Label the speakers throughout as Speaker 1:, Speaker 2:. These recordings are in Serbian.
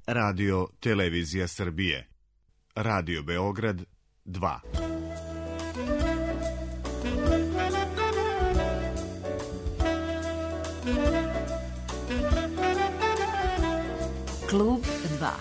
Speaker 1: Radio Televizija Srbije. Radio Beograd 2.
Speaker 2: Klub 2.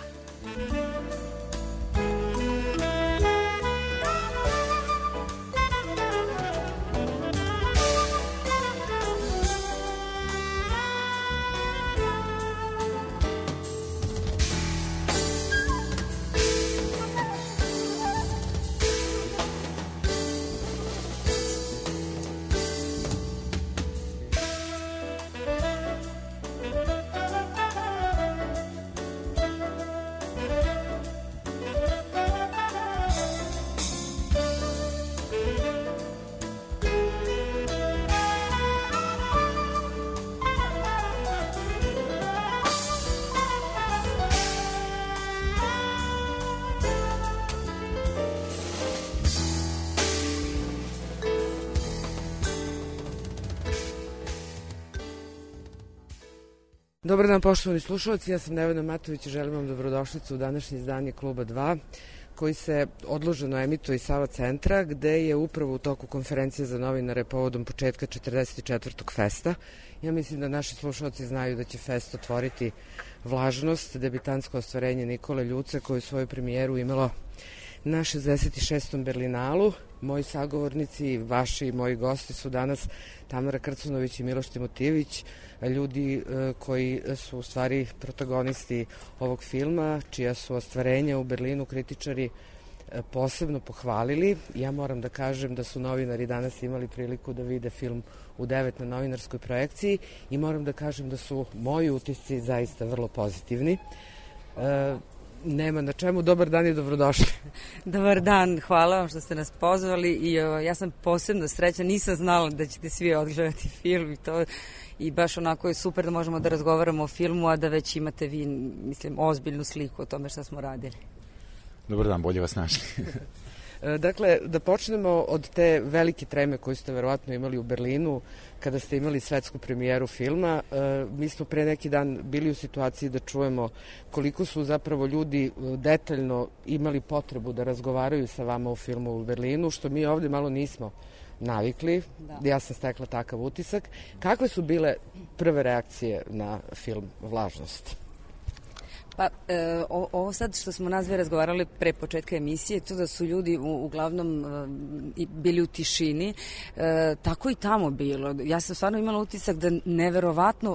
Speaker 3: Dobar dan, poštovani slušalci, ja sam Nevena Matović i želim vam dobrodošlicu u današnje izdanje Kluba 2, koji se odloženo emituje iz Sava centra, gde je upravo u toku konferencije za novinare povodom početka 44. festa. Ja mislim da naši slušalci znaju da će fest otvoriti Vlažnost, debitansko ostvarenje Nikole Ljuce, koju svoju premijeru imalo na 66. Berlinalu. Moji sagovornici, vaši i moji gosti su danas Tamara Krcunović i Miloš Timotijević, ljudi koji su u stvari protagonisti ovog filma, čija su ostvarenja u Berlinu kritičari posebno pohvalili. Ja moram da kažem da su novinari danas imali priliku da vide film u 9 na novinarskoj projekciji i moram da kažem da su moji utisci zaista vrlo pozitivni. Nema na čemu. Dobar dan i dobrodošli.
Speaker 4: Dobar dan, hvala vam što ste nas pozvali i ja sam posebno srećna, nisam znala da ćete svi odgledati film i baš onako je super da možemo da razgovaramo o filmu, a da već imate vi, mislim, ozbiljnu sliku o tome šta smo radili.
Speaker 5: Dobar dan, bolje vas našli.
Speaker 3: Dakle, da počnemo od te velike treme koju ste verovatno imali u Berlinu kada ste imali svetsku premijeru filma. Mi smo pre neki dan bili u situaciji da čujemo koliko su zapravo ljudi detaljno imali potrebu da razgovaraju sa vama o filmu u Berlinu, što mi ovde malo nismo navikli. Da. Ja sam stekla takav utisak. Kakve su bile prve reakcije na film Vlažnost?
Speaker 4: Pa, ovo sad što smo nas dve razgovarali pre početka emisije, to da su ljudi uglavnom bili u tišini, tako i tamo bilo. Ja sam stvarno imala utisak da neverovatno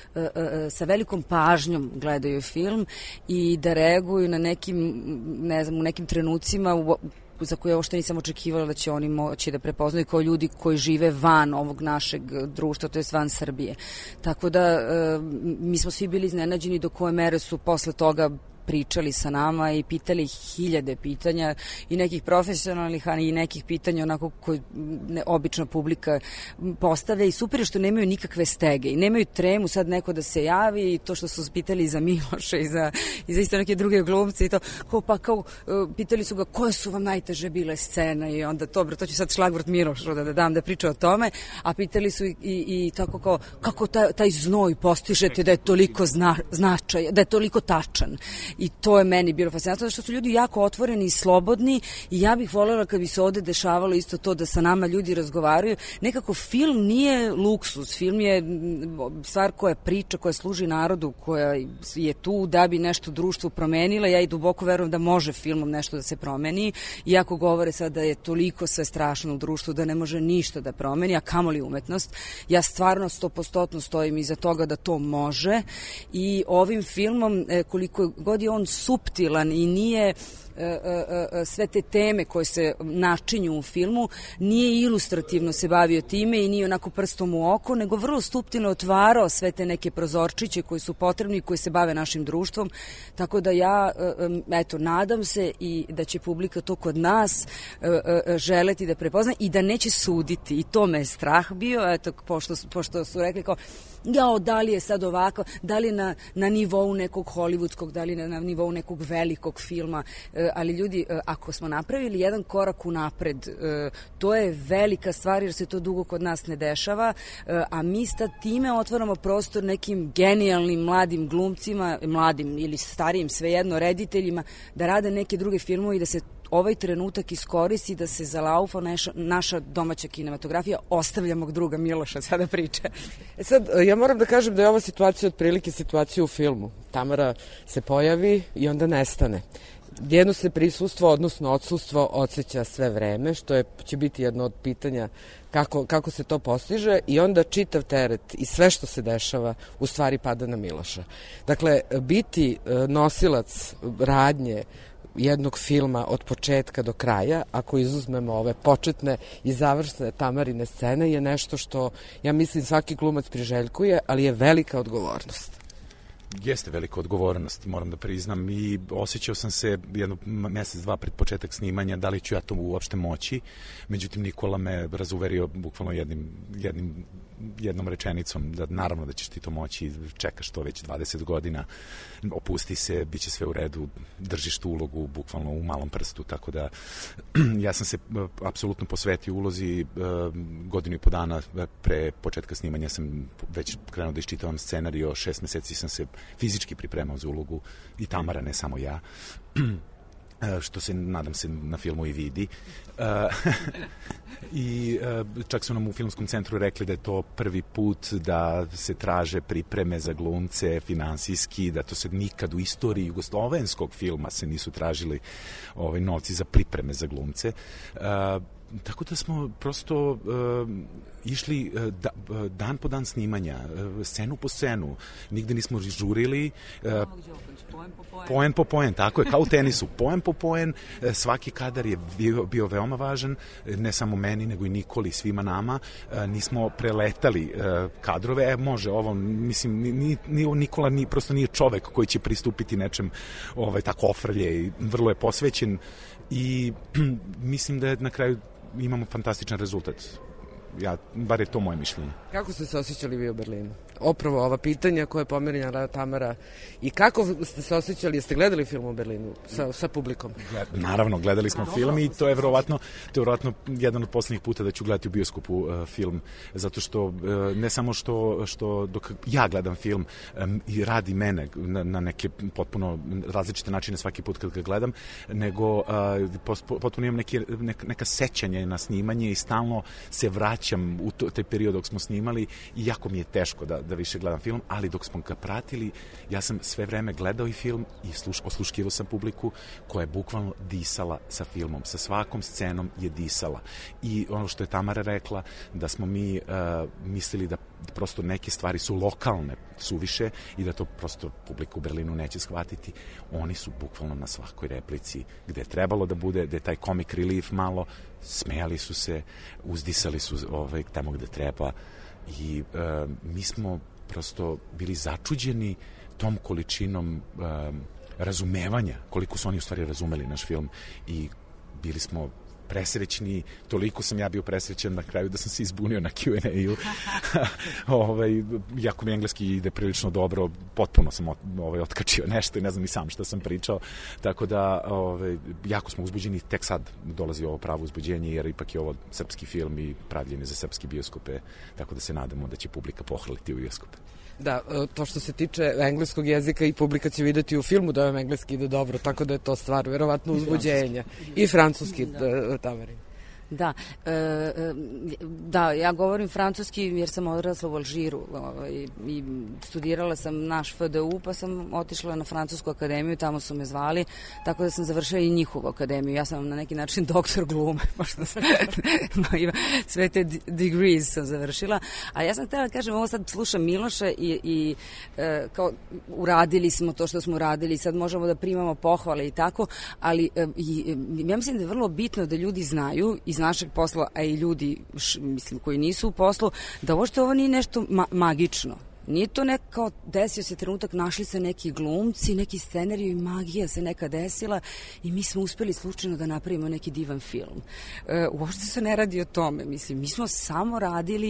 Speaker 4: sa velikom pažnjom gledaju film i da reaguju na nekim, ne znam, u nekim trenucima za koje uopšte nisam očekivala da će oni moći da prepoznaju kao ljudi koji žive van ovog našeg društva, to je van Srbije. Tako da mi smo svi bili iznenađeni do koje mere su posle toga pričali sa nama i pitali hiljade pitanja i nekih profesionalnih, a i nekih pitanja onako koje obična publika postavlja i super je što nemaju nikakve stege i nemaju tremu sad neko da se javi i to što su pitali i za Miloša i za isto neke druge glumce i to kao pitali su ga koje su vam najteže bile scene i onda to ću sad šlagvort Milošu da dam da priča o tome, a pitali su i tako kao kako taj znoj postižete da je toliko značajan, da je toliko tačan. I to je meni bilo fascinantno, zato što su ljudi jako otvoreni i slobodni i ja bih voljela kad bi se ovde dešavalo isto to da sa nama ljudi razgovaraju. Nekako film nije luksuz, film je stvar koja priča, koja služi narodu, koja je tu da bi nešto društvo promenila. Ja i duboko verujem da može filmom nešto da se promeni, iako govore sad da je toliko sve strašno u društvu da ne može ništa da promeni, a kamoli umetnost. Ja stvarno 100% stojim iza toga da to može i ovim filmom, koliko god je on suptilan i nije sve te teme koje se načinju u filmu, nije ilustrativno se bavio time i nije onako prstom u oko, nego vrlo suptilno otvarao sve te neke prozorčiće koji su potrebni i koji se bave našim društvom. Tako da ja, nadam se i da će publika to kod nas želeti da prepozna i da neće suditi. I to me je strah bio, pošto su rekli kao da li je sad ovako, da li je na nivou nekog hollywoodskog, da li je na nivou nekog velikog filma, ali ljudi, ako smo napravili jedan korak unapred, to je velika stvar jer se to dugo kod nas ne dešava, a mi sad time otvaramo prostor nekim genijalnim mladim glumcima, mladim ili starijim, svejedno, rediteljima, da rade neke druge filmove i da se ovaj trenutak iskoristi da se zalaufa naša domaća kinematografija. Ostavlja mog druga Miloša sada priča.
Speaker 3: Sad, ja moram da kažem da je ova situacija otprilike situacija u filmu. Tamara se pojavi i onda nestane. Njeno se prisustvo, odnosno odsustvo, odseća sve vreme, što će biti jedno od pitanja kako se to postiže, i onda čitav teret i sve što se dešava u stvari pada na Miloša. Dakle, biti nosilac radnje jednog filma od početka do kraja, ako izuzmemo ove početne i završne Tamarine scene, je nešto što, ja mislim, svaki glumac priželjkuje, ali je velika odgovornost.
Speaker 5: Jeste velika odgovornost, moram da priznam, i osjećao sam se jedno mesec, dva pred početak snimanja da li ću ja to uopšte moći, međutim Nikola me razuverio bukvalno jednom rečenicom da naravno da ćeš ti to moći, čekaš to već 20 godina, opusti se, bit će sve u redu, držiš tu ulogu bukvalno u malom prstu, tako da ja sam se apsolutno posvetio ulozi. Godinu i po dana pre početka snimanja sam već krenuo da iščitavam scenario, 6 meseci sam se fizički pripremao za ulogu, i Tamara, ne samo ja, što se, nadam se, na filmu i vidi. I čak su nam u Filmskom centru rekli da je to prvi put da se traže pripreme za glumce finansijski, da to se nikad u istoriji jugoslovenskog filma se nisu tražili novci za pripreme za glumce. Tako da smo prosto išli dan po dan snimanja, scenu po scenu, nigde nismo žurili, poen po poen, tako je, kao u tenisu, poen po poen, svaki kadar je bio veoma važan, ne samo meni, nego i Nikoli, svima nama, nismo preletali kadrove, može ovo, mislim, Nikola prosto nije čovek koji će pristupiti nečem tako ofrlje, i vrlo je posvećen, i mislim da je na kraju imamo fantastičan rezultat. Bar je to moje mišljenje.
Speaker 3: Kako ste se osjećali vi u Berlinu? Opravo ova pitanja koje je pomerila Tamara. I kako ste se osjećali? Jeste gledali film u Berlinu sa publikom?
Speaker 5: Naravno, gledali smo film, i to je verovatno jedan od poslednjih puta da ću gledati u bioskopu film, zato što ne samo što dok ja gledam film i radi mene na neke potpuno različite načine svaki put kad ga gledam, nego potpuno imam neka sećanja na snimanje i stalno se vraćam u taj period dok smo snimali, i jako mi je teško da više gledam film, ali dok smo ga pratili, ja sam sve vreme gledao i film i osluškivao sam publiku koja je bukvalno disala sa filmom, sa svakom scenom je disala. I ono što je Tamara rekla, da smo mi mislili da prosto neke stvari su lokalne suviše i da to prosto publika u Berlinu neće shvatiti. Oni su bukvalno na svakoj replici gde je trebalo da bude, gde je taj comic relief malo, smejali su se, uzdisali su tamo gde treba, i mi smo prosto bili začuđeni tom količinom razumevanja, koliko su oni u stvari razumeli naš film, i bili smo presrećni, toliko sam ja bio presrećen na kraju da sam se izbunio na Q&A-u. Jako mi engleski ide prilično dobro, potpuno sam otkačio nešto i ne znam ni sam šta sam pričao, tako da jako smo uzbuđeni, tek sad dolazi ovo pravo uzbuđenje, jer ipak je ovo srpski film i pravljen je za srpske bioskope, tako da se nadamo da će publika pohrliti u bioskope.
Speaker 3: Da, to što se tiče engleskog jezika, i publika će videti u filmu da vam engleski ide dobro, tako da je to stvar verovatno uzbuđenja. I francuski, Tamarin.
Speaker 4: Da, ja govorim francuski jer sam odrasla u Alžiru i studirala sam naš FDU, pa sam otišla na Francusku akademiju, tamo su me zvali, tako da sam završila i njihovu akademiju. Ja sam na neki način doktor glume, pošto sam sve te degrees sam završila. A ja sam htjela da kažem, ovo sad slušam Miloša i kao uradili smo to što smo uradili, sad možemo da primamo pohvale i tako, ali ja mislim da je vrlo bitno da ljudi znaju iz našeg posla, a i ljudi koji nisu u poslu, da ovo nije nešto magično. Nije to nekao desio se trenutak, našli se neki glumci, neki scenarij i magija se neka desila i mi smo uspeli slučajno da napravimo neki divan film. Uopšte se ne radi o tome. Mislim, mi smo samo radili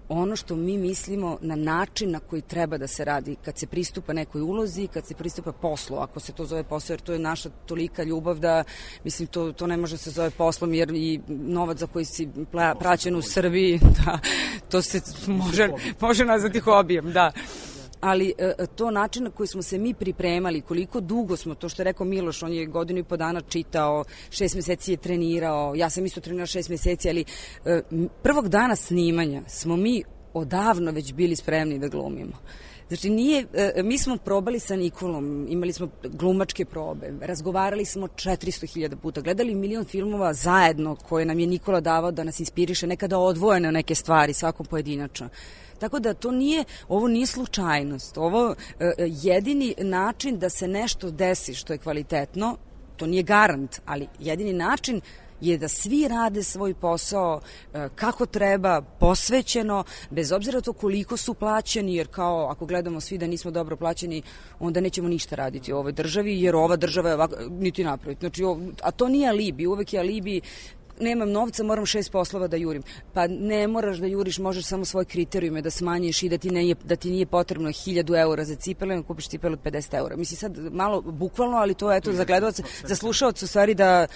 Speaker 4: ono što mi mislimo na način na koji treba da se radi kad se pristupa nekoj ulozi, kad se pristupa poslu, ako se to zove posao, jer to je naša tolika ljubav da, mislim, to ne može se zove poslom, jer i novac za koji si praćen u Srbiji, da, to se može nazvati hobijem, da. Ali to način na koji smo se mi pripremali, koliko dugo smo, to što je rekao Miloš, on je 1,5 godinu čitao, 6 meseci je trenirao, ja sam isto trenirao 6 meseci, ali prvog dana snimanja smo mi odavno već bili spremni da glumimo. Znači, mi smo probali sa Nikolom, imali smo glumačke probe, razgovarali smo 400.000 puta, gledali 1.000.000 filmova zajedno koje nam je Nikola davao da nas inspiriše, nekada odvojene neke stvari, svakom pojedinačno. Tako da ovo nije slučajnost, ovo jedini način da se nešto desi što je kvalitetno, to nije garant, ali jedini način je da svi rade svoj posao kako treba, posvećeno, bez obzira to koliko su plaćeni, jer kao ako gledamo svi da nismo dobro plaćeni, onda nećemo ništa raditi u ovoj državi, jer ova država je ovako, niti napraviti. Znači, a to nije alibi, uvek je alibi, nemam novca, moram 6 poslova da jurim. Pa ne moraš da juriš, možeš samo svoje kriterijume da smanjiš i da ti nije potrebno 1.000 eura za cipele, kupiš cipele od 50 eura. Mislim sad malo bukvalno, ali to eto za gledalce, za slušaoce u stvari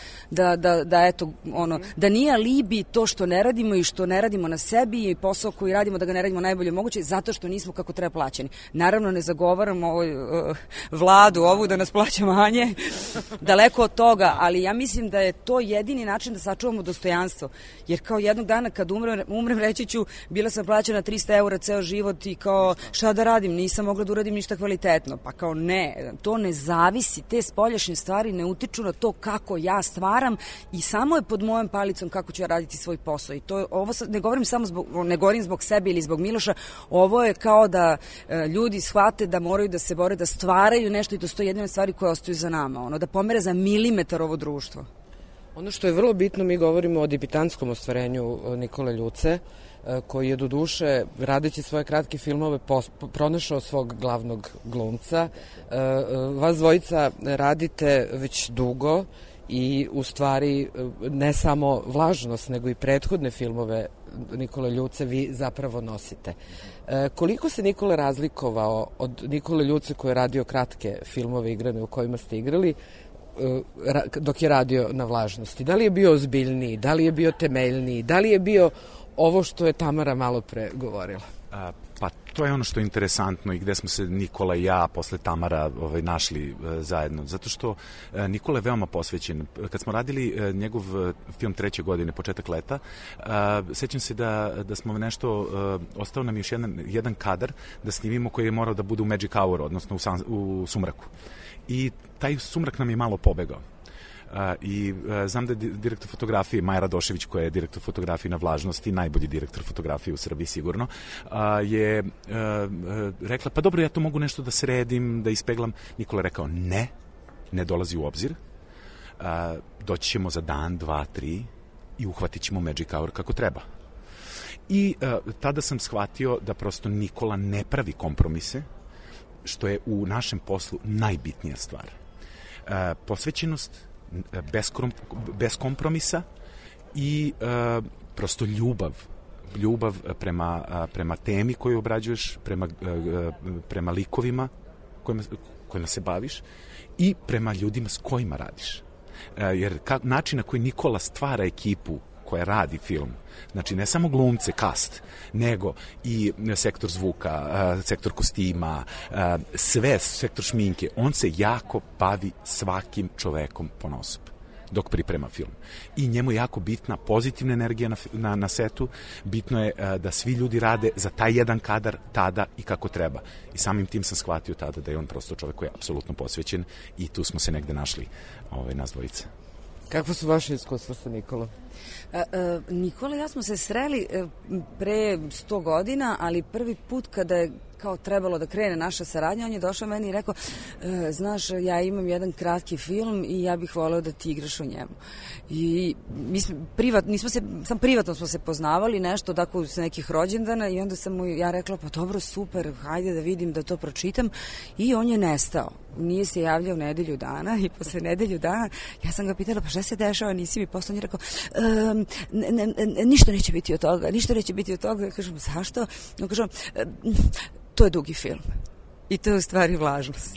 Speaker 4: da eto ono, da nije alibi to što ne radimo i što ne radimo na sebi i posao koji radimo da ga ne radimo najbolje moguće zato što nismo kako treba plaćeni. Naravno ne zagovaramo vladu ovu da nas plaća manje, daleko od toga, ali ja mislim da je to jedini način da sačuvamo dostojanstvo, jer kao jednog dana kad umrem reći ću, bila sam plaćena 300 eura ceo život i kao šta da radim, nisam mogla da uradim ništa kvalitetno, pa kao ne, to ne zavisi, te spoljašnje stvari ne utiču na to kako ja stvaram i samo je pod mojom palicom kako ću ja raditi svoj posao i to ovo ne govorim zbog sebe ili zbog Miloša, ovo je kao da ljudi shvate da moraju da se bore, da stvaraju nešto i to su jedine stvari koje ostaju za nama, da pomere za milimetar ovo društvo.
Speaker 3: Ono što je vrlo bitno, mi govorimo o debitantskom ostvarenju Nikole Ljuce, koji je do duše, radeći svoje kratke filmove, pronašao svog glavnog glumca. Vas dvojica radite već dugo i u stvari ne samo Vlažnost, nego i prethodne filmove Nikole Ljuce vi zapravo nosite. Koliko se Nikola razlikovao od Nikole Ljuce koji je radio kratke filmove igrane u kojima ste igrali, dok je radio na Vlažnosti? Da li je bio ozbiljniji, da li je bio temeljniji, da li je bio ovo što je Tamara malo pre govorila?
Speaker 5: Pa to je ono što je interesantno i gde smo se Nikola i ja posle Tamara našli zajedno, zato što Nikola je veoma posvećen. Kad smo radili njegov film 3. godine, Početak leta, sećam se da smo nešto, ostao nam još jedan kadar da snimimo koji je morao da bude u Magic Hour, odnosno u sumraku. I taj sumrak nam je malo pobegao. I znam da je direktor fotografije Maja Radošević, koja je direktor fotografije na Vlažnosti, najbolji direktor fotografije u Srbiji sigurno, je rekla, pa dobro, ja to mogu nešto da sredim, da ispeglam. Nikola je rekao, ne dolazi u obzir, doći ćemo za dan, 2, 3 i uhvatit ćemo Magic Hour kako treba. I tada sam shvatio da prosto Nikola ne pravi kompromise, što je u našem poslu najbitnija stvar. Posvećenost, bez kompromisa i prosto ljubav prema temi koju obrađuješ, prema likovima kojima se baviš i prema ljudima s kojima radiš. Jer način na koji Nikola stvara ekipu koja radi film, znači ne samo glumce, cast, nego i sektor zvuka, sektor kostima, sve, sektor šminke, on se jako bavi svakim čovekom ponaosob dok priprema film. I njemu je jako bitna pozitivna energija na setu, bitno je da svi ljudi rade za taj jedan kadar tada i kako treba. I samim tim sam shvatio tada da je on prosto čovek koji je apsolutno posvećen i tu smo se negde našli, nas dvojice.
Speaker 3: Kakvo su vaše iskustva sa Nikolom?
Speaker 4: Nikola i ja smo se sreli pre 100 godina, ali prvi put kada je kao trebalo da krene naša saradnja, on je došao meni i rekao, znaš, ja imam jedan kratki film i ja bih voleo da ti igraš u njemu. I mi smo privatno smo se poznavali nešto, tako sa nekih rođendana, i onda sam mu ja rekla, pa dobro, super, hajde da vidim, da to pročitam, i on je nestao. Nije se javljao nedelju dana, i posle nedelju dana ja sam ga pitala, pa šta se dešava, nisi mi poslao. On je rekao, ništa neće biti od toga. Ja kažem, zašto? On kaže, to je dugi film. I to je u stvari vlažnost.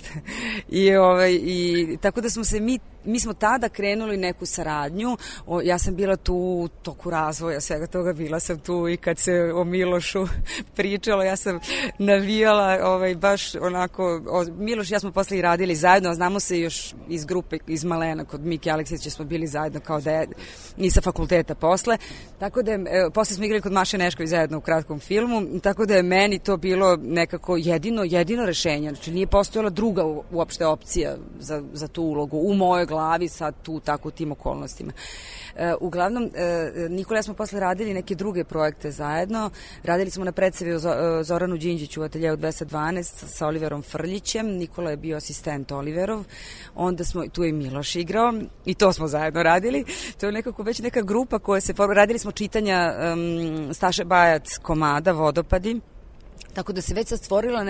Speaker 4: I tako da smo se mi smo tada krenuli neku saradnju. Ja sam bila tu u toku razvoja svega toga, bila sam tu i kad se o Milošu pričalo, ja sam navijala baš onako. Miloš i ja smo posle i radili zajedno, znamo se još iz grupe iz Malena, kod Miki Aleksića smo bili zajedno kao i sa fakulteta posle. Tako da posle smo igrali kod Maše Nešković zajedno u kratkom filmu, tako da je meni to bilo nekako jedino rešenje. Znači nije postojala druga uopšte opcija za tu ulogu u mojoj glavi sad tu tako u tim okolnostima. Uglavnom, Nikola i ja smo posle radili neke druge projekte zajedno. Radili smo na predstavi o Zoranu Đinđiću u Ateljeu 212 sa Oliverom Frljićem. Nikola je bio asistent Oliverov. Onda tu je i Miloš igrao i to smo zajedno radili. To je nekako već neka grupa koja se radili smo čitanja Staše Bajac komada Vodopadi. Tako da se već sad stvorila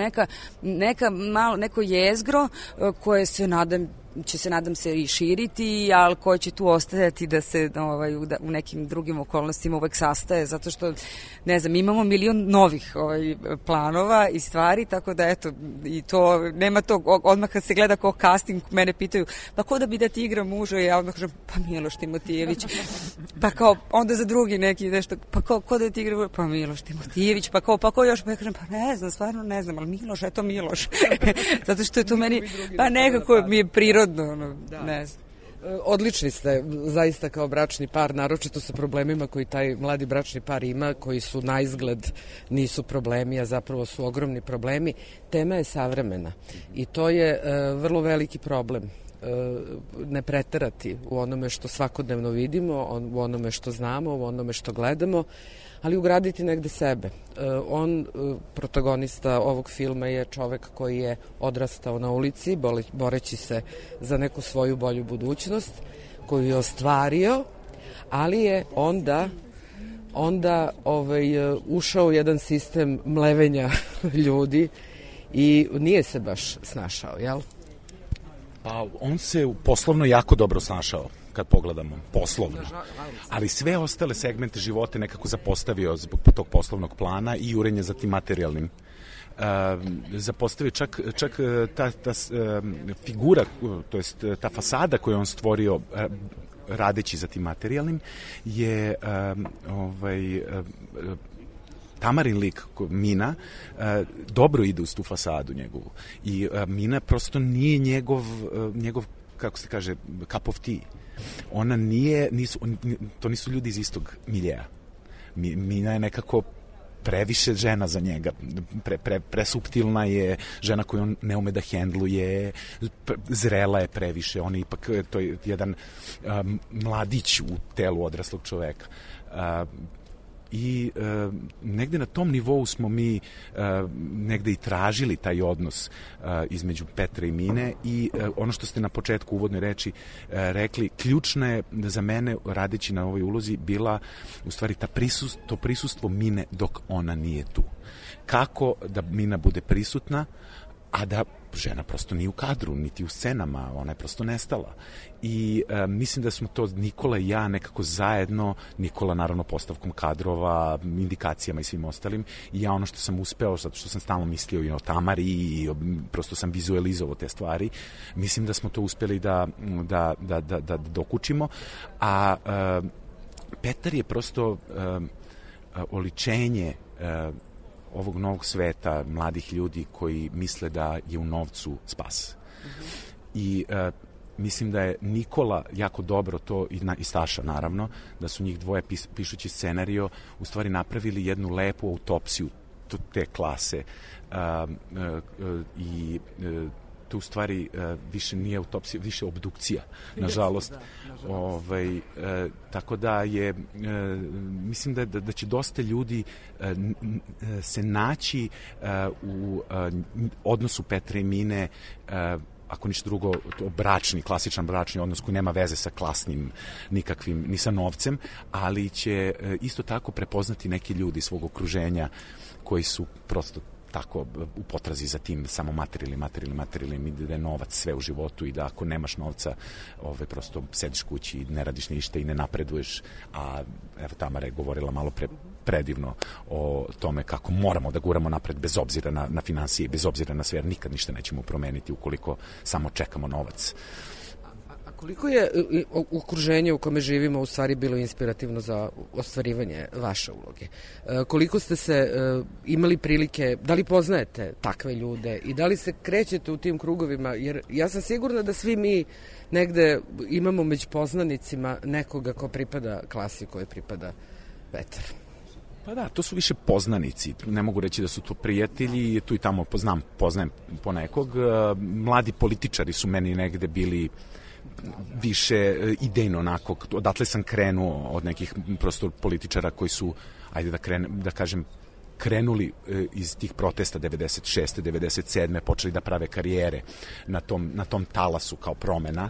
Speaker 4: neko jezgro koje će se nadam se i širiti, ali koje će tu ostajati da se u nekim drugim okolnostima uvek sastaje, zato što, ne znam, imamo milion novih planova i stvari, tako da eto, i to, nema tog, odmah kad se gleda kao casting, mene pitaju, pa ko da bi da ti igra muža, i ja odmah kažem, pa Miloš Timotijević, pa kao, onda za drugi neki nešto, pa ko da ti igra muža, pa Miloš Timotijević, pa ko još, pa ja kažem, pa ne znam, stvarno ne znam, ali Miloš, eto Miloš, zato što je to meni, pa nekako mi je prirodno, ne znam.
Speaker 3: Odlični ste zaista kao bračni par, naročito sa problemima koji taj mladi bračni par ima, koji su na izgled nisu problemi, a zapravo su ogromni problemi. Tema je savremena i to je vrlo veliki problem. Ne preterati u onome što svakodnevno vidimo, u onome što znamo, u onome što gledamo, ali ugraditi negde sebe. Protagonista ovog filma je čovek koji je odrastao na ulici, boreći se za neku svoju bolju budućnost, koju je ostvario, ali je onda ušao u jedan sistem mlevenja ljudi i nije se baš snašao, jel?
Speaker 5: Pa on se poslovno jako dobro snašao, kad pogledamo, poslovno. Ali sve ostale segmente života nekako zapostavio zbog tog poslovnog plana i jurenja za tim materijalnim. Zapostavio čak ta figura, to jest ta fasada koju on stvorio radeći za tim materijalnim je Tamarin lik, Mina, dobro ide uz tu fasadu njegovu. I Mina prosto nije njegov, kako se kaže, cup of tea. Ona to nisu ljudi iz istog miljeja. Mina je nekako previše žena za njega, presuptilna je, žena koju on ne ume da hendluje, zrela je previše, on je ipak, to je jedan mladić u telu odraslog čoveka. I negde na tom nivou smo mi negde i tražili taj odnos između Petra i Mine i ono što ste na početku uvodne reči rekli, ključno je za mene radeći na ovoj ulozi bila u stvari to prisustvo Mine dok ona nije tu. Kako da Mina bude prisutna, a da žena prosto nije u kadru, niti u scenama, ona je prosto nestala. I mislim da smo to Nikola i ja nekako zajedno, Nikola naravno postavkom kadrova, indikacijama i svim ostalim, i ja ono što sam uspeo, zato što sam stalno mislio i o Tamari i prosto sam vizualizovao te stvari, mislim da smo to uspeli da dokučimo, a Petar je prosto oličenje ovog novog sveta, mladih ljudi koji misle da je u novcu spas. I mislim da je Nikola jako dobro to, i Staša naravno, da su njih dvoje pišući scenario u stvari napravili jednu lepu autopsiju te klase i to u stvari više nije autopsija, više obdukcija, nažalost. Tako da je, mislim da će dosta ljudi se naći u odnosu Petra i Mine, ako ništa drugo, klasičan bračni odnos koji nema veze sa klasnim nikakvim, ni sa novcem, ali će isto tako prepoznati neki ljudi svog okruženja koji su prosto tako u potrazi za tim samo materijalnim, i da je novac sve u životu i da ako nemaš novca prosto sediš kući i ne radiš ništa i ne napreduješ. A evo, Tamara je govorila malo predivno o tome kako moramo da guramo napred bez obzira na finansije, bez obzira na sve, jer nikad ništa nećemo promeniti ukoliko samo čekamo novac.
Speaker 3: Koliko je okruženje u kome živimo u stvari bilo inspirativno za ostvarivanje vaše uloge? Koliko ste se imali prilike, da li poznajete takve ljude i da li se krećete u tim krugovima? Jer ja sam sigurna da svi mi negde imamo među poznanicima nekoga ko pripada klasi, koji pripada Petru.
Speaker 5: Pa da, to su više poznanici, ne mogu reći da su to prijatelji, tu i tamo poznajem ponekog. Mladi političari su meni negde bili više idejno onako, odatle sam krenuo od nekih prosto političara koji su, ajde da kažem, krenuli iz tih protesta 96. 97. počeli da prave karijere na tom talasu kao promena.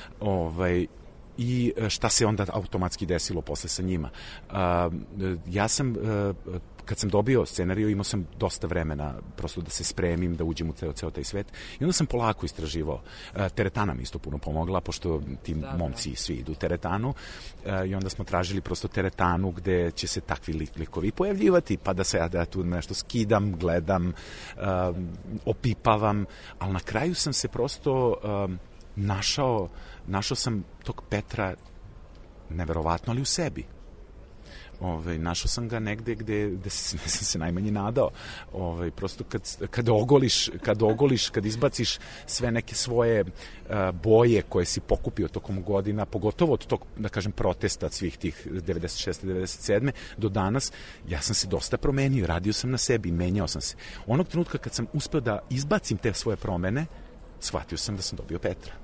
Speaker 5: I šta se onda automatski desilo posle sa njima. Ja sam, kad sam dobio scenariju, imao sam dosta vremena prosto da se spremim, da uđem u ceo taj svet. I onda sam polako istraživao. Teretana mi isto puno pomogla, pošto ti momci svi idu u teretanu. I onda smo tražili prosto teretanu gde će se takvi likovi pojavljivati, pa da se ja tu nešto skidam, gledam, opipavam. Ali na kraju sam se prosto našao sam tog Petra neverovatno, ali u sebi. Našao sam ga negde gde sam se najmanje nadao. Prosto kad izbaciš sve neke svoje boje koje si pokupio tokom godina, pogotovo od tog, da kažem, protesta svih tih 96. 97. do danas, ja sam se dosta promenio, radio sam na sebi, menjao sam se. Onog trenutka kad sam uspeo da izbacim te svoje promene, shvatio sam da sam dobio Petra.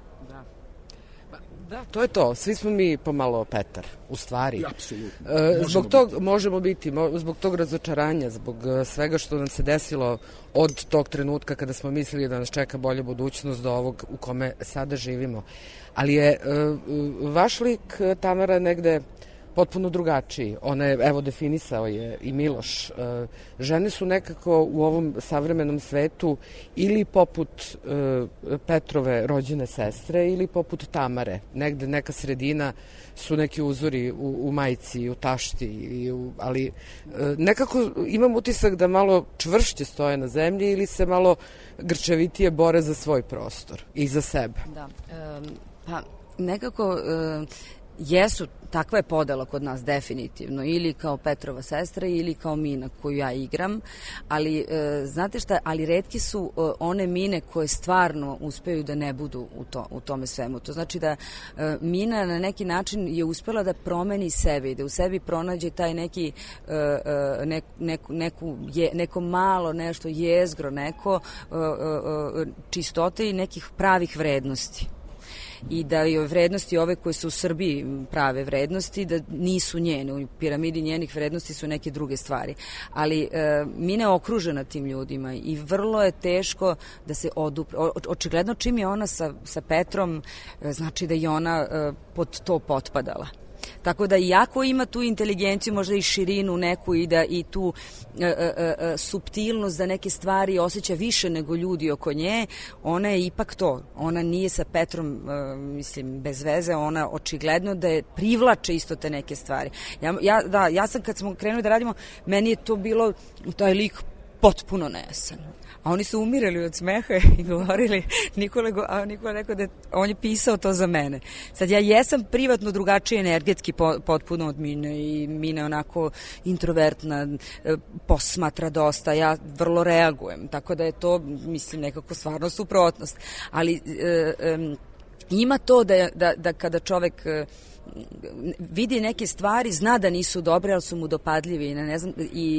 Speaker 3: Da, to je to. Svi smo mi pomalo Petar, u stvari.
Speaker 5: Apsolutno.
Speaker 3: Zbog tog razočaranja, zbog svega što nam se desilo od tog trenutka kada smo mislili da nas čeka bolja budućnost do ovog u kome sada živimo. Ali je vaš lik, Tamara, negde potpuno drugačiji. Ona je, evo, definisao je i Miloš. Žene su nekako u ovom savremenom svetu ili poput Petrove rođene sestre ili poput Tamare. Negde neka sredina su neki uzori u majci, u tašti, ali nekako imam utisak da malo čvršće stoje na zemlji ili se malo grčevitije bore za svoj prostor i za sebe.
Speaker 4: Da, pa nekako jesu, takva je podela kod nas definitivno, ili kao Petrova sestra ili kao Mina koju ja igram, ali znate šta, ali retki su one Mine koje stvarno uspeju da ne budu u tome svemu. To znači da Mina na neki način je uspela da promeni sebe i da u sebi pronađe taj neko malo nešto jezgro, neko čistote i nekih pravih vrednosti. I da je vrednosti ove koje su u Srbiji prave vrednosti, da nisu njene. U piramidi njenih vrednosti su neke druge stvari. Ali Mina je okružena tim ljudima i vrlo je teško da se odupre. Očigledno čim je ona sa Petrom, znači da je ona pod to potpadala. Tako da iako ima tu inteligenciju, možda i širinu neku i tu suptilnost da neke stvari osjeća više nego ljudi oko nje, ona je ipak to. Ona nije sa Petrom, mislim, bez veze, ona očigledno da je privlače isto te neke stvari. Ja sam kad smo krenuli da radimo, meni je to bilo, taj lik potpuno nejasan. A oni su umirali od smeha i govorili, Nikola rekao da on je pisao to za mene. Sad ja jesam privatno drugačije energetski potpuno od Mine i Mina je onako introvertna, posmatra dosta, ja vrlo reagujem, tako da je to, mislim, nekako stvarno suprotnost. Ali ima to da kada čovek vidi neke stvari, zna da nisu dobre, ali su mu dopadljivi, ne znam,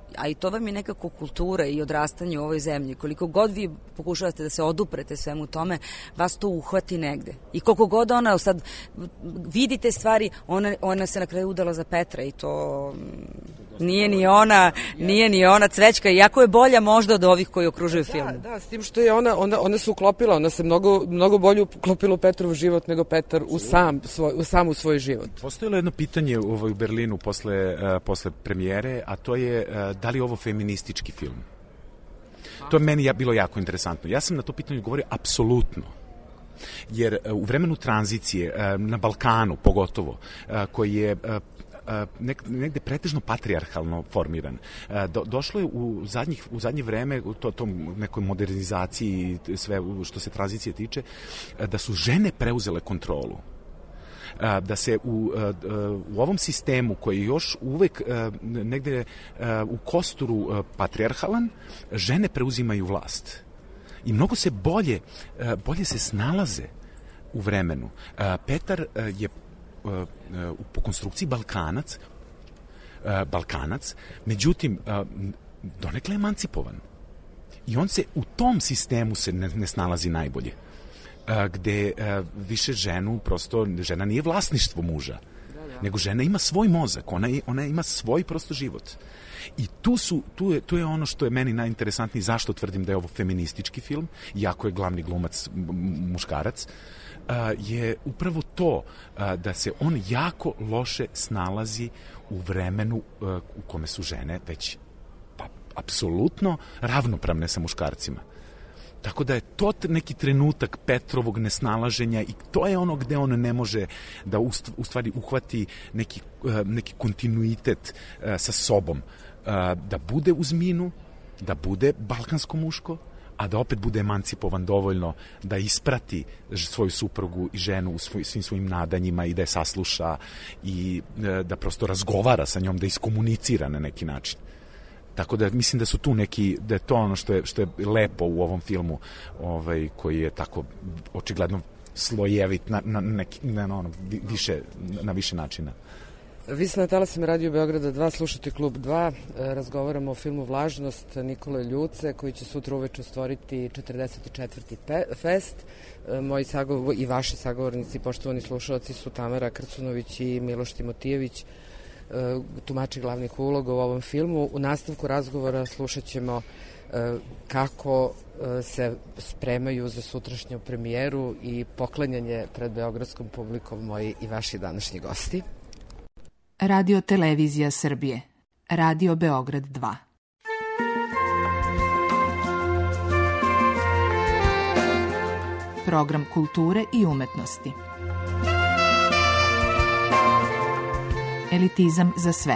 Speaker 4: a i to vam je nekako kultura i odrastanje u ovoj zemlji. Koliko god vi pokušavate da se oduprete svemu tome, vas to uhvati negde. I koliko god ona sad vidite stvari, ona se na kraju udala za Petra i to nije ni ona Cvećka, iako je bolja možda od ovih koji okružuju film.
Speaker 3: Da, s tim što je ona se uklopila, ona se mnogo bolje uklopila u Petrov život nego Petar u sam svoj život.
Speaker 5: Postojalo jedno pitanje u Berlinu posle premijere, a to je da li je ovo feministički film? To je meni bilo jako interesantno. Ja sam na to pitanje govorio apsolutno. Jer u vremenu tranzicije, na Balkanu pogotovo, koji je negde pretežno patrijarhalno formiran. Došlo je u zadnje vreme, u tom nekoj modernizaciji i sve što se tranzicije tiče, da su žene preuzele kontrolu. Da se u ovom sistemu koji je još uvek negde u kosturu patrijarhalan, žene preuzimaju vlast. I mnogo se bolje se snalaze u vremenu. Petar je po konstrukciji Balkanac, međutim, donekle emancipovan. I on se u tom sistemu se ne snalazi najbolje. Gde više žena nije vlasništvo muža, nego žena ima svoj mozak, ona ima svoj prosto život. I tu je ono što je meni najinteresantnije, zašto tvrdim da je ovo feministički film, iako je glavni glumac muškarac, je upravo to da se on jako loše snalazi u vremenu u kome su žene već apsolutno ravnopravne sa muškarcima. Tako da je to neki trenutak Petrovog nesnalaženja i to je ono gde on ne može da u stvari uhvati neki kontinuitet sa sobom. Da bude uz minu, da bude balkansko muško, a da opet bude emancipovan dovoljno da isprati svoju suprugu i ženu u svim svojim nadanjima i da je sasluša i da prosto razgovara sa njom, da iskomunicira na neki način. Tako da mislim da su tu da je to ono što je lepo u ovom filmu, koji je tako očigledno slojevit na više načina.
Speaker 3: Vi ste na talasima Radio Beograda 2, slušate Klub 2, razgovaramo o filmu Vlažnost Nikole Ljuce, koji će sutra uveče stvoriti 44. fest. Moji i vaši sagovornici, poštovani slušalci, su Tamara Krcunović i Miloš Timotijević, tumači glavnih uloga u ovom filmu. U nastavku razgovora slušat ćemo kako se spremaju za sutrašnju premijeru i poklanjanje pred beogradskom publikom moji i vaši današnji gosti.
Speaker 2: Radio Televizija Srbije. Radio Beograd 2. Program kulture i umetnosti. Elitizam za sve.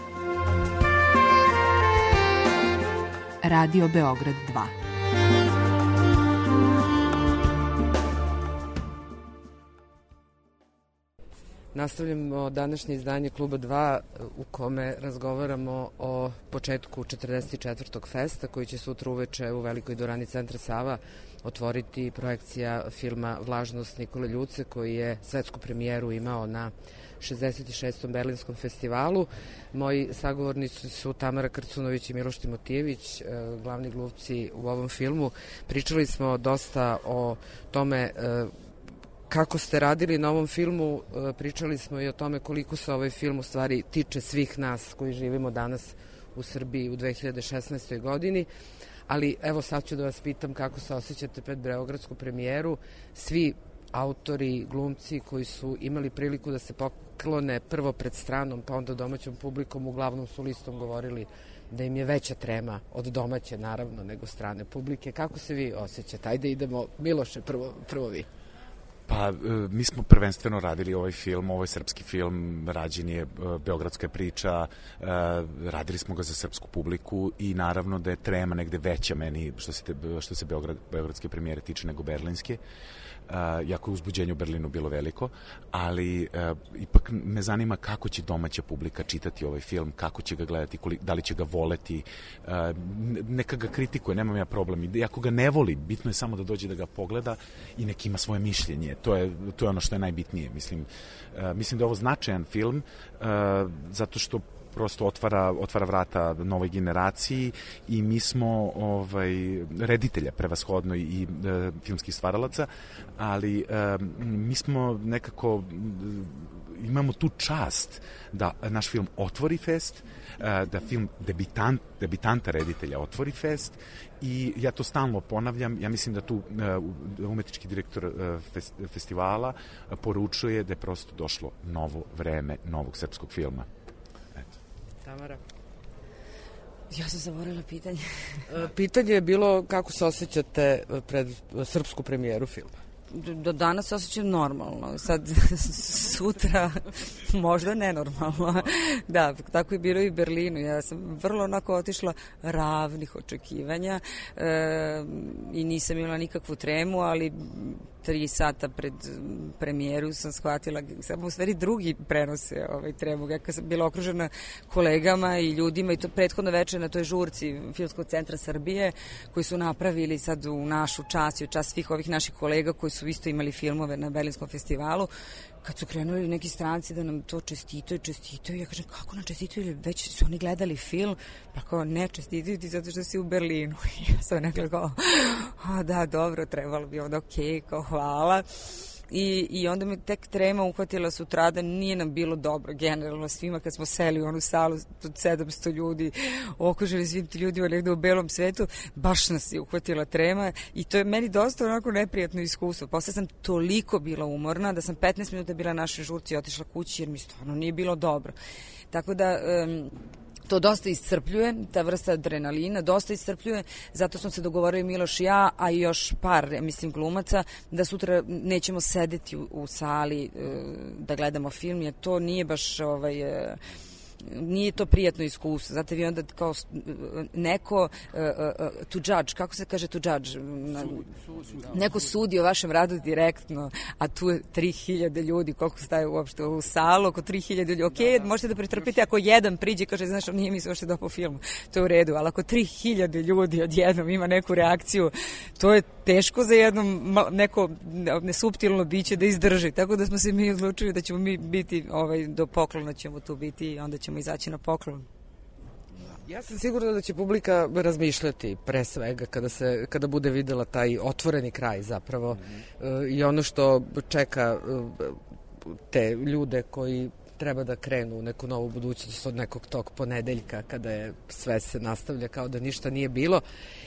Speaker 2: Radio Beograd 2.
Speaker 3: Nastavljamo današnje izdanje Kluba 2 u kome razgovaramo o početku 44. festa koji će sutra uveče u Velikoj dvorani Centra Sava otvoriti projekcija filma Vlažnost Nikole Ljuce, koji je svetsku premijeru imao na 66. Berlinskom festivalu. Moji sagovornici su Tamara Krcunović i Miloš Timotijević, glavni glumci u ovom filmu. Pričali smo dosta o tome kako ste radili na ovom filmu, pričali smo i o tome koliko se ovaj film u stvari tiče svih nas koji živimo danas u Srbiji u 2016. godini, ali evo sad ću da vas pitam kako se osjećate pred beogradsku premijeru. Svi autori, glumci koji su imali priliku da se poklone prvo pred stranom pa onda domaćom publikom, uglavnom su listom govorili da im je veća trema od domaće, naravno, nego strane publike. Kako se vi osjećate? Ajde idemo, Miloše, prvo vi.
Speaker 5: Pa, mi smo prvenstveno radili ovaj film, ovo je srpski film, rađen je beogradska priča, radili smo ga za srpsku publiku i naravno da je trema negde veća meni što se beogradske premijere tiče nego berlinske. Jako je uzbuđenje u Berlinu bilo veliko, ali ipak me zanima kako će domaća publika čitati ovaj film, kako će ga gledati, da li će ga voleti, neka ga kritikuje, nemam ja problem. I ako ga ne voli, bitno je samo da dođe da ga pogleda i nek ima svoje mišljenje. To je ono što je najbitnije. Mislim da je ovo značajan film, zato što prosto otvara vrata novoj generaciji i mi smo reditelja prevashodno i filmskih stvaralaca, ali mi smo nekako imamo tu čast da naš film otvori fest, da film debitanta reditelja otvori fest i ja to stalno ponavljam. Ja mislim da tu umetnički direktor festivala poručuje da je prosto došlo novo vreme novog srpskog filma. Eto.
Speaker 3: Tamara?
Speaker 4: Ja sam zaboravila pitanje.
Speaker 3: Pitanje je bilo kako se osjećate pred srpsku premijeru filma.
Speaker 4: Do danas se osjećam normalno, sad sutra možda nenormalno. Da, tako je bilo i u Berlinu. Ja sam vrlo onako otišla ravnih očekivanja i nisam imala nikakvu tremu, ali 3 sata pred premijeru sam shvatila, samo u stvari drugi prenose tremu. Ja sam bila okružena kolegama i ljudima i to prethodno večer na toj žurci Filmskog centra Srbije koji su napravili sad u našu čast i u čast svih ovih naših kolega koji su isto imali filmove na Berlinskom festivalu. Kad su krenuli neki stranci da nam to čestitaju, ja kažem kako nam čestitaju, već su oni gledali film, pa kao ne čestitaju ti zato što si u Berlinu. I ja sam nekako kao, da, dobro, trebalo bi onda okej, kao hvala. I onda me tek trema uhvatila sutradan, nije nam bilo dobro generalno svima kad smo seli u onu salu od 700 ljudi, okružili svim ti ljudima negde u belom svetu, baš nas je uhvatila trema i to je meni dosta onako neprijatno iskustvo. Posle sam toliko bila umorna da sam 15 minuta bila na našoj žurci i otišla kući jer mi stvarno nije bilo dobro. Tako da to dosta iscrpljuje, ta vrsta adrenalina dosta iscrpljuje, zato smo se dogovorili Miloš i ja, a i još par, mislim, glumaca, da sutra nećemo sedeti u sali da gledamo film, jer to nije baš nije to prijatno iskustvo. Znate, vi onda kao neko to judge, kako se kaže to judge? Neko sudi o vašem radu direktno, a tu je 3000 ljudi, koliko staje uopšte u salu, oko 3000 ljudi. Ok, možete da pretrpite ako jedan priđe i kaže, znaš, nije mi se uopšte dopao film, to je u redu, ali ako 3000 ljudi odjednom ima neku reakciju, to je teško za jednom neko nesuptilno biće da izdrži. Tako da smo se mi odlučili da ćemo mi biti, do poklona ćemo tu biti i onda ćemo izaći na poklon.
Speaker 3: Ja sam sigurna da će publika razmišljati pre svega kada bude videla taj otvoreni kraj zapravo i ono što čeka te ljude koji treba da krenu u neku novu budućnost od nekog tog ponedeljka kada je sve se nastavlja kao da ništa nije bilo.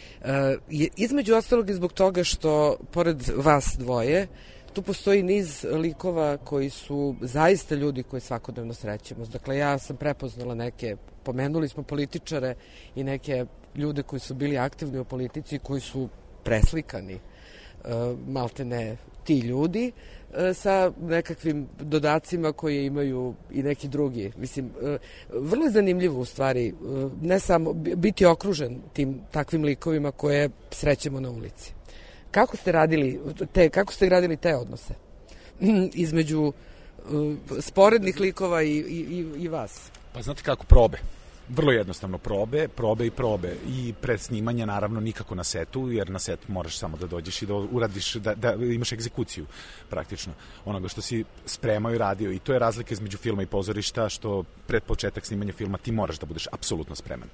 Speaker 3: Između ostalog i zbog toga što pored vas dvoje tu postoji niz likova koji su zaista ljudi koje svakodnevno srećemo. Dakle, ja sam prepoznala neke, pomenuli smo političare i neke ljude koji su bili aktivni u politici, koji su preslikani, maltene ti ljudi, sa nekakvim dodacima koje imaju i neki drugi. Mislim, vrlo je zanimljivo u stvari, ne samo biti okružen tim takvim likovima koje srećemo na ulici. Kako ste gradili te odnose između sporednih likova i vas?
Speaker 5: Pa znate kako, probe. Vrlo jednostavno probe i pred snimanje naravno nikako na setu, jer na set moraš samo da dođeš i da uradiš, da imaš egzekuciju praktično onoga što si spremao i radio, i to je razlika između filma i pozorišta, što pred početak snimanja filma ti moraš da budeš apsolutno spreman.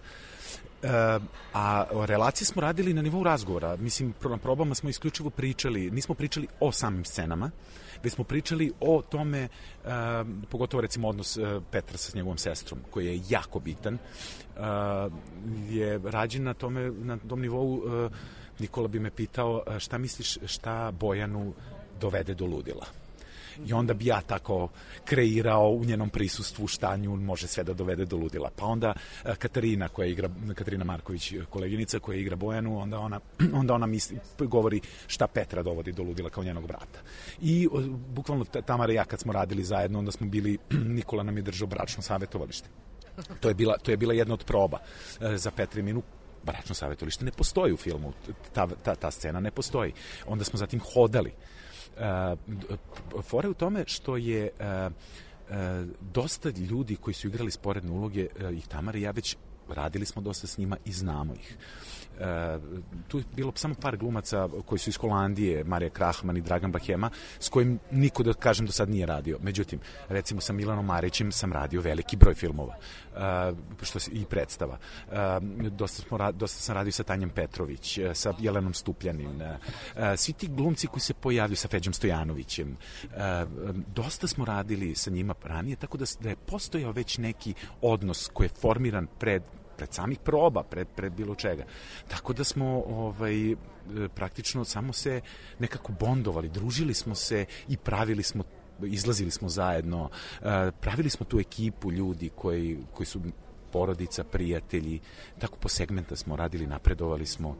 Speaker 5: A relacije smo radili na nivou razgovora. Mislim, na probama smo isključivo pričali, nismo pričali o samim scenama, već smo pričali o tome, pogotovo recimo odnos Petra sa njegovom sestrom, koji je jako bitan, je rađen na tom nivou. Nikola bi me pitao šta misliš, šta Bojanu dovede do ludila. I onda bi ja tako kreirao u njenom prisustvu šta nju može sve da dovede do ludila. Pa onda Katarina Marković, koleginica koja igra Bojanu, onda ona govori šta Petra dovodi do ludila kao njenog brata. I bukvalno Tamara i ja kad smo radili zajedno, onda smo bili, Nikola nam je držao bračno savjetovalište. To je bila jedna od proba za Petriminu. Bračno savjetovalište ne postoji u filmu, ta scena ne postoji. Onda smo zatim hodali. Fora je u tome što je dosta ljudi koji su igrali sporedne uloge, i Tamara i ja već radili smo dosta s njima i znamo ih. tu je bilo samo par glumaca koji su iz Holandije, Marija Krahman i Dragan Bahema, s kojim niko, da kažem, do sad nije radio. Međutim, recimo sa Milanom Marićem sam radio veliki broj filmova i predstava. Dosta sam radio sa Tanjom Petrović, sa Jelenom Stupljanin, svi ti glumci koji se pojavljaju sa Feđom Stojanovićem. Dosta smo radili sa njima ranije, tako da je postojao već neki odnos koji je formiran pred samih proba, pred bilo čega. Tako da smo praktično samo se nekako bondovali, družili smo se i izlazili smo zajedno, pravili smo tu ekipu ljudi koji su porodica, prijatelji, tako po segmenta smo radili, napredovali smo.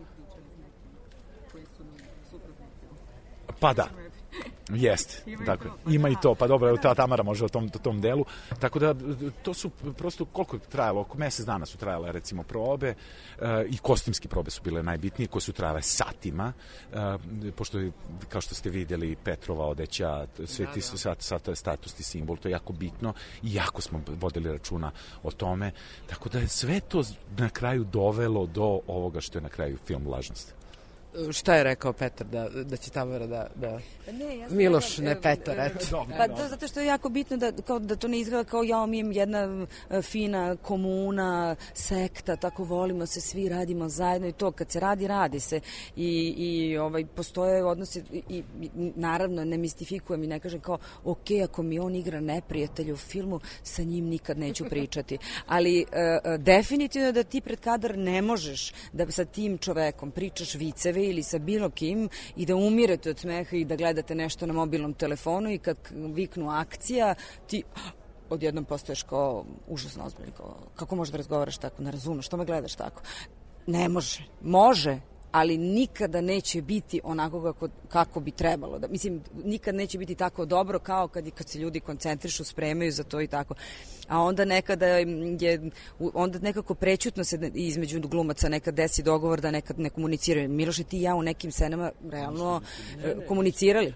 Speaker 5: Pa da. Jeste, dakle, ima i to, pa dobro, evo ta Tamara može o tom delu, tako da to su prosto, koliko je trajalo, oko mesec dana su trajale recimo probe i kostimski probe su bile najbitnije, koje su trajale satima, pošto je, kao što ste vidjeli, Petrova odeća, sve ti su status i simbol, to je jako bitno i jako smo vodili računa o tome, tako da je sve to na kraju dovelo do ovoga što je na kraju film Lažnost.
Speaker 3: Šta je rekao Petar da će Tamara da Miloš, ne Petar, eto.
Speaker 4: Pa to zato što je jako bitno da to ne izgleda kao ja mi jedna fina komuna, sekta, tako volimo se, svi radimo zajedno i to kad se radi se i postoje odnosi i naravno ne mistifikujem i ne kažem kao ok, ako mi on igra neprijatelja u filmu, sa njim nikad neću pričati, ali definitivno da ti pred kadar ne možeš da sa tim čovekom pričaš viceve ili sa bilo kim i da umirete od smeha i da gledate nešto na mobilnom telefonu i kad viknu akcija, ti odjednom postoješ kao užasno ozbiljno, kako možeš da razgovaraš tako, ne razumeš, što me gledaš tako? Ne može, ali nikada neće biti onako kako bi trebalo. Mislim, nikad neće biti tako dobro kao kad se ljudi koncentrišu, spremaju za to i tako. A onda onda nekako prećutno se između glumaca nekad desi dogovor da nekad ne komuniciraju. Miloš i ti i ja u nekim scenama realno komunicirali.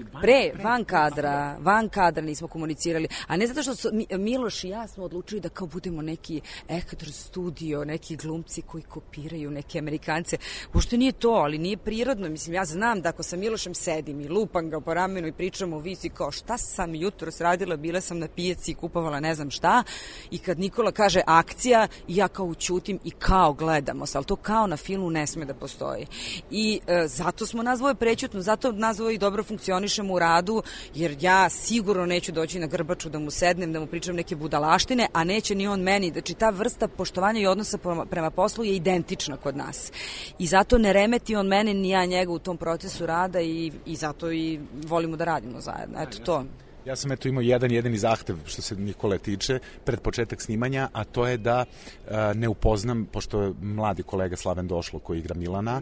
Speaker 4: Van kadra nismo komunicirali. A ne zato što Miloš i ja smo odlučili da kao budemo neki ektor studio, neki glumci koji kopiraju neke Amerikance. Uopšte nije to, ali nije prirodno. Mislim, ja znam da ako sa Milošem sedim i lupam ga po ramenu i pričam o visi kao šta sam jutros radila, bila sam na pijaci i kupovala ne znam šta, i kad Nikola kaže akcija, ja kao ućutim i kao gledamo se, ali to kao na filmu ne sme da postoji. I zato smo nazvali prećutno, zato nazvali i dobro funkcionišemo u radu, jer ja sigurno neću doći na grbaču da mu sednem, da mu pričam neke budalaštine, a neće ni on meni. Znači, ta vrsta poštovanja i odnosa prema poslu je identična kod nas. I zato ne remeti on mene, ni ja njega u tom procesu rada i zato i volimo da radimo zajedno. Eto to.
Speaker 5: Ja sam imao jedini zahtev što se Nikole tiče pred početak snimanja, a to je da ne upoznam, pošto je mladi kolega Slaven Došlo koji igra Milana,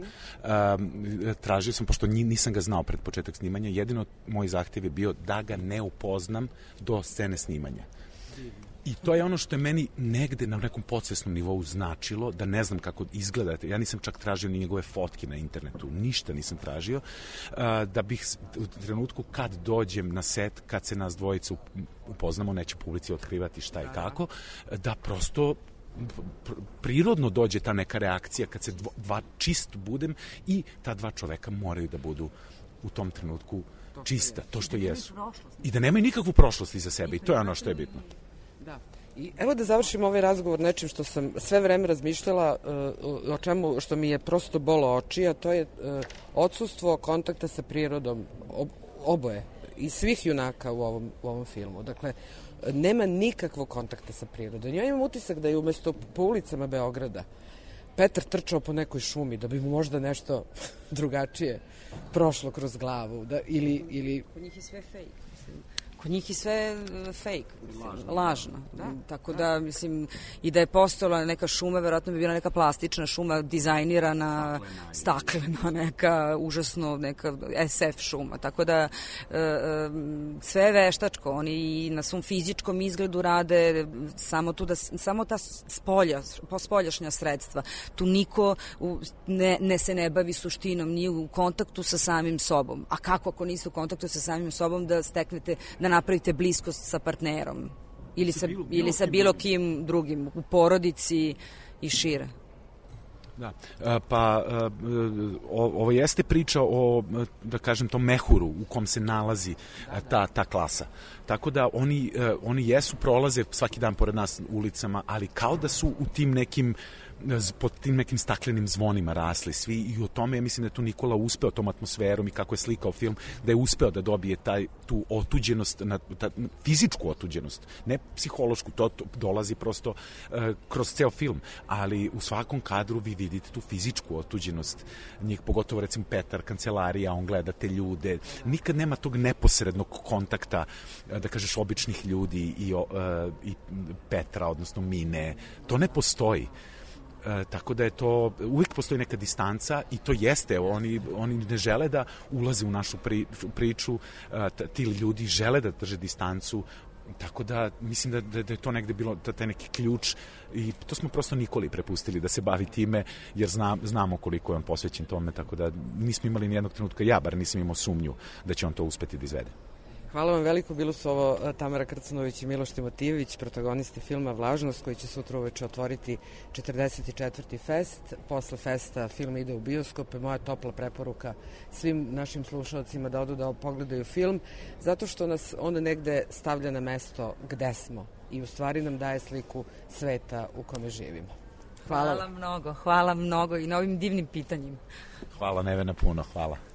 Speaker 5: tražio sam, pošto nisam ga znao pred početak snimanja, jedino moj zahtev je bio da ga ne upoznam do scene snimanja. I to je ono što je meni negde na nekom podsvesnom nivou značilo, da ne znam kako izgledate. Ja nisam čak tražio ni njegove fotke na internetu, ništa nisam tražio, da bih u trenutku kad dođem na set, kad se nas dvojica upoznamo, neće publici otkrivati šta i kako, da prosto prirodno dođe ta neka reakcija kad se čist budem i ta dva čoveka moraju da budu u tom trenutku čista, to što jesu. I da nemaju nikakvu prošlost iza sebe i to je ono što je bitno.
Speaker 3: Da. I evo da završim ovaj razgovor nečim što sam sve vreme razmišljala, o čemu što mi je prosto bolo oči, a to je odsustvo kontakta sa prirodom oboje i svih junaka u ovom filmu. Dakle, nema nikakvog kontakta sa prirodom. Ja imam utisak da je umesto po ulicama Beograda Petar trčao po nekoj šumi da bi mu možda nešto drugačije prošlo kroz glavu. Ili...
Speaker 4: Kod njih je sve fake. Kod njih je sve fake, lažno. Tako da, mislim, i da je postojala neka šuma, verovatno bi bila neka plastična šuma, dizajnirana, staklena, neka užasno, neka SF šuma. Tako da, sve je veštačko. Oni i na svom fizičkom izgledu rade samo ta spoljašnja sredstva. Tu niko se ne bavi suštinom, nije u kontaktu sa samim sobom. A kako ako niste u kontaktu sa samim sobom da steknete, da napravite bliskost sa partnerom ili sa bilo kim drugim u porodici i šire?
Speaker 5: Da, pa ovo jeste priča o, da kažem, tom mehuru u kom se nalazi ta klasa. Tako da oni jesu, prolaze svaki dan pored nas ulicama, ali kao da su u tim nekim pod tim nekim staklenim zvonima rasli svi i o tome, ja mislim da je tu Nikola uspeo tom atmosferom i kako je slikao film, da je uspeo da dobije tu otuđenost, fizičku otuđenost, ne psihološku, to dolazi prosto kroz ceo film, ali u svakom kadru vi vidite tu fizičku otuđenost njih, pogotovo recimo Petar, kancelarija, on gleda te ljude, nikad nema tog neposrednog kontakta, da kažeš, običnih ljudi i Petra, odnosno Mine, to ne postoji. Tako da je to, uvijek postoji neka distanca i to jeste, oni ne žele da ulaze u našu priču, ti ljudi žele da drže distancu, tako da mislim da je to negde bilo taj neki ključ i to smo prosto Nikoli prepustili da se bavi time, jer znamo koliko je on posvećen tome, tako da nismo imali nijednog trenutka, ja bar nisam imao sumnju da će on to uspeti da izvede.
Speaker 3: Hvala vam veliko, bilo su ovo Tamara Krcanović i Miloš Timotijević, protagonisti filma Vlažnost, koji će sutra uveče otvoriti 44. fest. Posle festa film ide u bioskope. Moja topla preporuka svim našim slušalcima da odu da pogledaju film, zato što nas onda negde stavlja na mesto gde smo i u stvari nam daje sliku sveta u kome živimo.
Speaker 4: Hvala mnogo i na ovim divnim pitanjima.
Speaker 5: Hvala Nevena puno, hvala.